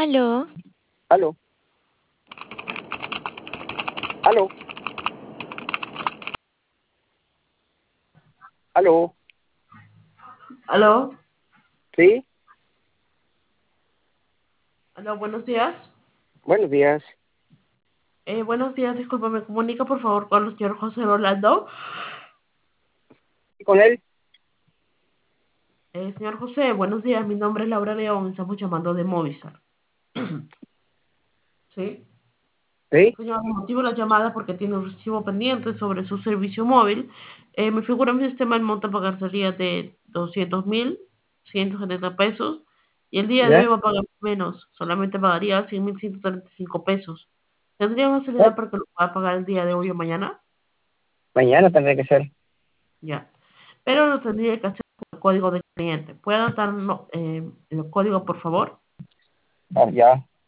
Aló, Aló, aló, aló, Aló, sí, aló, buenos días. buenos días. Buenos días, disculpa, me comunica por favor con el señor José Rolando. ¿Y con él? Señor José, buenos días, mi nombre es Laura León, estamos llamando de Movistar. ¿Sí? Sí, Señor, el motivo de la llamada porque tiene un recibo pendiente sobre su servicio móvil. Me figura en mi sistema el monto a pagar sería de 200.170 pesos y el día de hoy ya, va a pagar menos, solamente pagaría 100.135 pesos. ¿Tendría una ya. salida para que lo pueda pagar el día de hoy o mañana? Mañana tendré que ser. Ya. Pero lo tendría que hacer con el código de cliente. ¿Puede anotar el código, por favor? Ah, ya,